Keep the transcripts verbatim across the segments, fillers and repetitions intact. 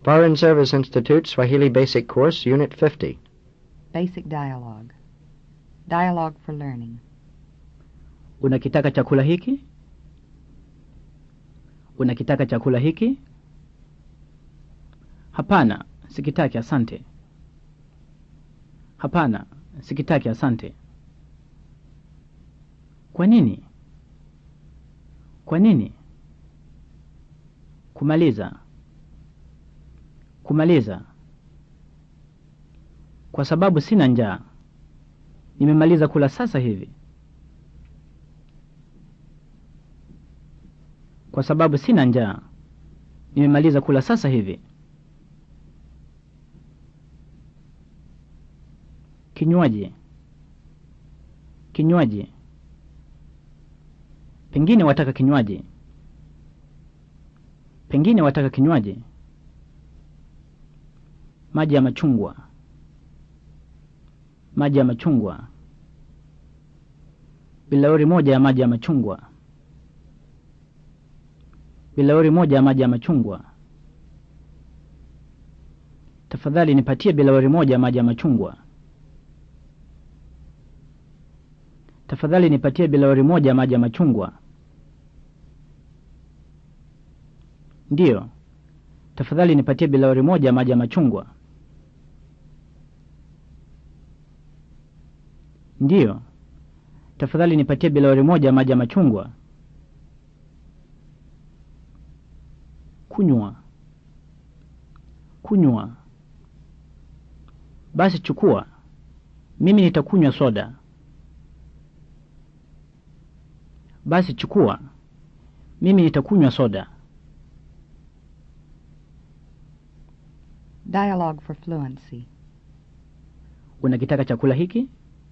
Foreign Service Institute, Swahili Basic Course, Unit fifty. Basic Dialogue. Dialogue for Learning. Unakitaka chakula hiki? Unakitaka chakula hiki? Hapana, sikitaki asante. Hapana, sikitaki asante. Kwa nini? Kwa nini? Kumaliza. Kumaliza. Kwa sababu sina njaa. Nimemaliza kula sasa hivi. Kwa sababu sina njaa. Nimemaliza kula sasa hivi. Kinywaji. Kinywaji. Pengine wataka kinywaji. Pengine wataka kinywaji. Maji ya machungwa. Maji ya machungwa. Bilauri moja ya maji ya machungwa. Bilauri moja ya maji ya machungwa. Tafadhali nipatie bilauri moja ya maji ya machungwa. Tafadhali nipatie bilauri moja ya maji ya machungwa. Ndiyo. Tafadhali nipatie bilauri moja ya maji ya machungwa. Ndiyo. Tafadhali nipatie bilauri moja ya maji ya machungwa. Kunywa. Kunywa. Basi chukua. Mimi nitakunywa soda. Basi chukua. Mimi nitakunywa soda. Dialogue for Fluency. Unakitaka chakula hiki?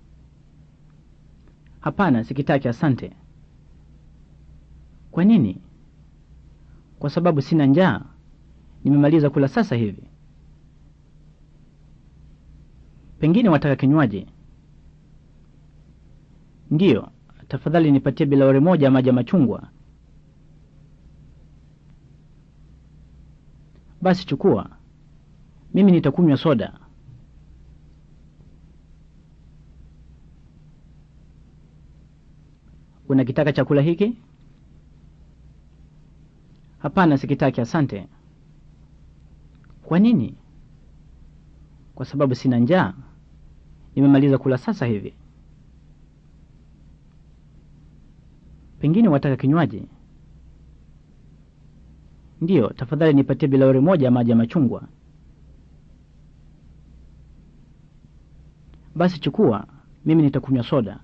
Hapana, sikitaki asante. Kwa nini? Kwa sababu sina njaa. Nimemaliza kula sasa hivi. Pengine wataka kinywaji. Ndiyo, tafadhali nipatie bilauri moja ya maji ya machungwa. Basi chukua. Mimi nitakunywa soda. Unakitaka chakula hiki? Hapana, sikitaki asante. Kwa nini? Kwa sababu sina njaa. Nimemaliza kula sasa hivi. Pengine wataka kinywaji. Ndiyo, tafadhali nipatie bilauri moja ya maji ya machungwa. Basi chukua. Mimi nitakunywa soda.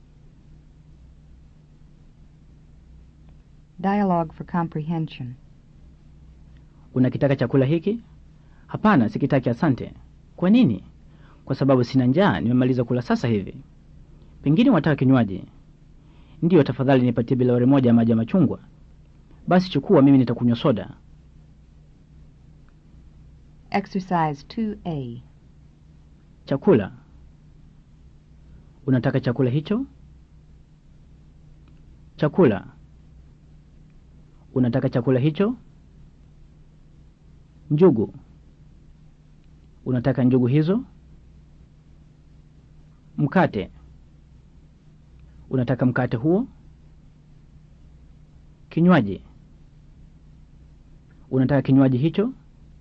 Dialogue for Comprehension. Unakitaka chakula hiki? Hapana, sikitaki asante. Kwa nini? Kwa sababu sina njaa. Nimemaliza kula sasa hivi. Pengine wataka kinywaji. Ndiyo, tafadhali nipatie bilauri moja ya maji ya machungwa. Basi chukua. Mimi nitakunywa soda. Exercise two A. Chakula. Unataka chakula hicho? Chakula. Unataka chakula hicho? Njugu. Unataka njugu hizo? Mkate. Unataka mkate huo? Kinywaji. Unataka kinywaji hicho?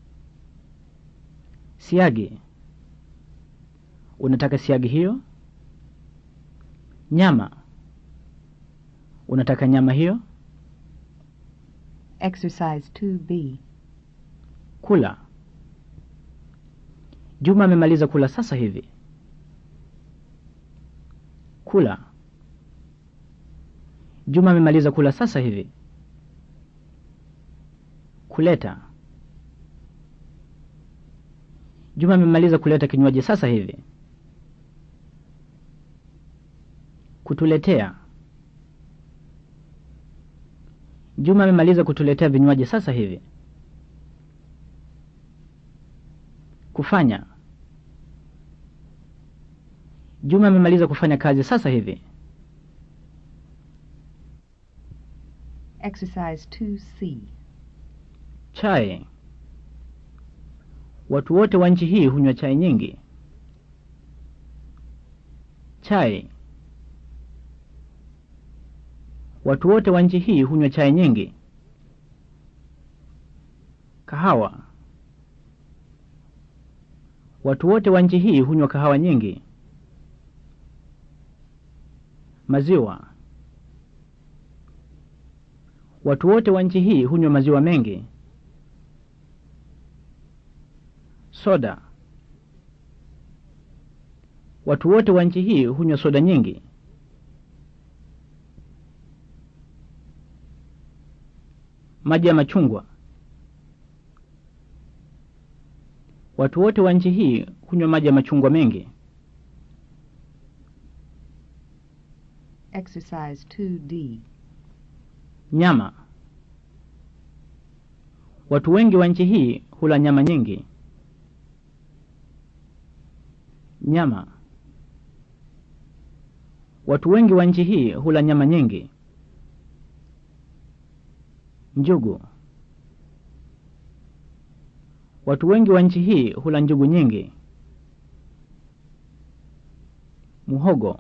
Siagi. Unataka siagi hiyo? Nyama. Unataka nyama hiyo? Exercise two B. Kula. Juma amemaliza kula sasa hivi. Kula. Juma amemaliza kula sasa hivi. Kuleta. Juma amemaliza kuleta kinywaji sasa hivi. Kutuletea. Juma amemaliza kutuletea vinywaji sasa hivi. Kufanya. Juma amemaliza kufanya kazi sasa hivi. Exercise two C. Chai. Watu wote wa nchi hii hunywa chai nyingi. Chai. Watu wote wa nchi hii hunywa chai nyingi. Kahawa. Watu wote wa nchi hii hunywa kahawa nyingi. Maziwa. Watu wote wa nchi hii hunywa maziwa mengi. Soda. Watu wote wa nchi hii hunywa soda nyingi. Maji ya machungwa. Watu wote wa nchi hii hunywa maji ya machungwa mengi. Exercise two D. Nyama. Watu wengi wa nchi hii hula nyama nyingi. Nyama. Watu wengi wa nchi hii hula nyama nyingi. Njugu. Watu wengi wa nchi hii hula njugu nyingi. Muhogo.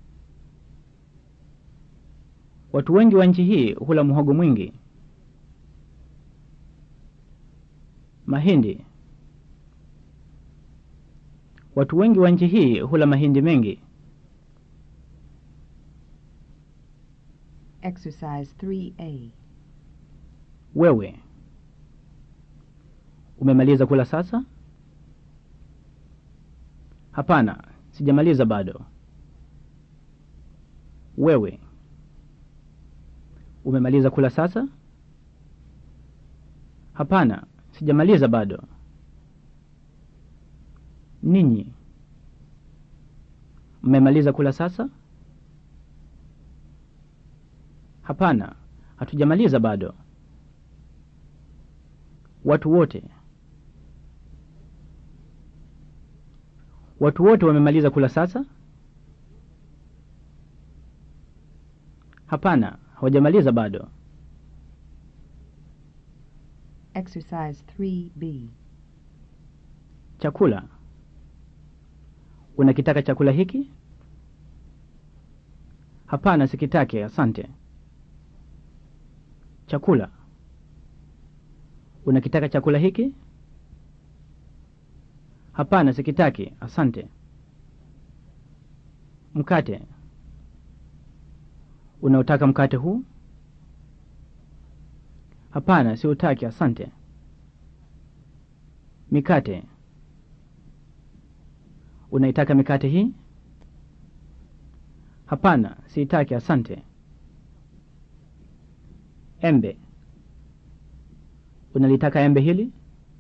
Watu wengi wa nchi hii hula muhogo mwingi. Mahindi. Watu wengi wa nchi hii hula mahindi mengi. Exercise three A. Wewe. Umemaliza kula sasa? Hapana, sijamaliza bado. Wewe. Umemaliza kula sasa? Hapana, sijamaliza bado. Ninyi. Mmemaliza kula sasa? Hapana, hatujamaliza bado. Watu wote. Watu wote wamemaliza kula sasa? Hapana, hawajamaliza bado. Exercise three B. Chakula. Unakitaka chakula hiki? Hapana, sikitaki, asante. Chakula. Unakitaka chakula hiki? Hapana, sikitaki, asante. Mkate. Unautaka mkate huu? Hapana, siutaki, asante. Mikate. Unaitaka mikate hii? Hapana, siitaki, asante. Embe. Unalitaka embe hili?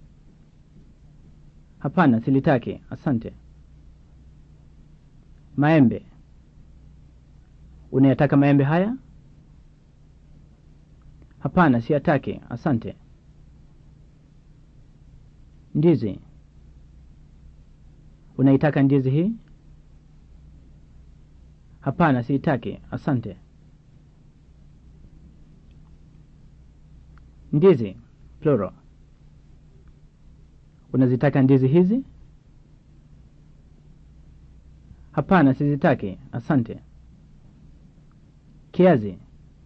Hapana, silitaki, asante. Maembe. Unayataka maembe haya? Hapana, siyataki, asante. Ndizi. Unaitaka ndizi hii? Hapana, siitaki, asante. Ndizi, plural. Unazitaka ndizi hizi? Hapana, sizitaki, asante. Kiazi.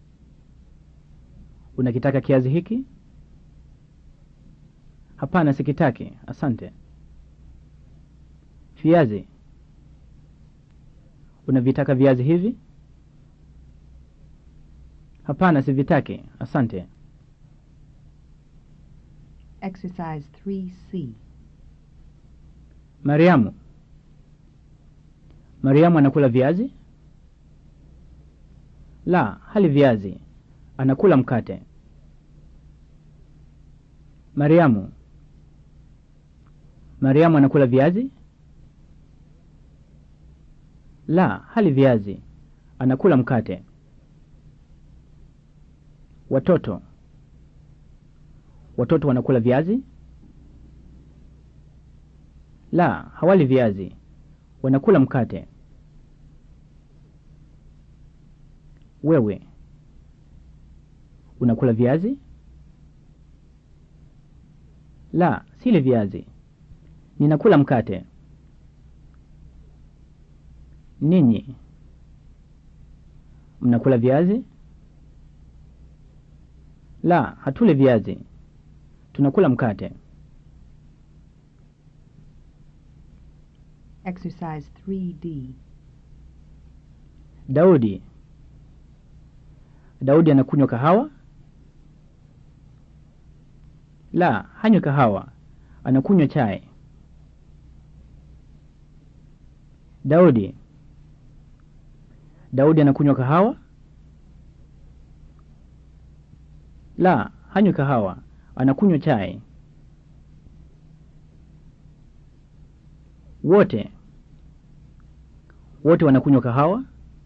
Unakitaka kiazi hiki? Hapana, sikitaki, asante. Viazi. Unavitaka viazi hivi? Hapana, sivitaki, asante. Exercise three C. Mariamu. Mariamu anakula viazi? La, hali viazi. Anakula mkate. Mariamu. Mariamu anakula viazi? La, hali viazi. Anakula mkate. Watoto. Watoto wanakula viazi? La, hawali viazi. Wanakula mkate. Wewe. Unakula viazi? La, sile viazi. Ninakula mkate. Ninyi mnakula viazi? La, hatule viazi. Tunakula mkate. Exercise three D. Daudi. Daudi anakunywa kahawa? La, hanywi kahawa. Anakunywa chai. Daudi. Daudi anakunywa kahawa? La, hanywi kahawa. Anakunywa chai. Wote. Wote wanakunywa kahawa?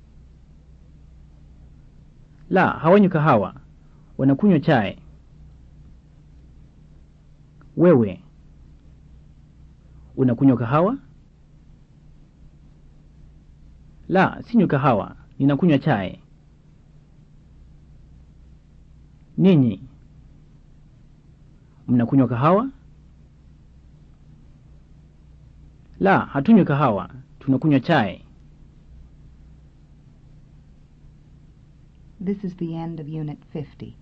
La, hawanywi kahawa. Wanakunywa chai. Wewe. Unakunywa kahawa? La, sinywi kahawa. Ninakunywa chai. Ninyi mnakunywa kahawa? La, hatunywi kahawa. Tunakunywa chai. This is the end of Unit fifty.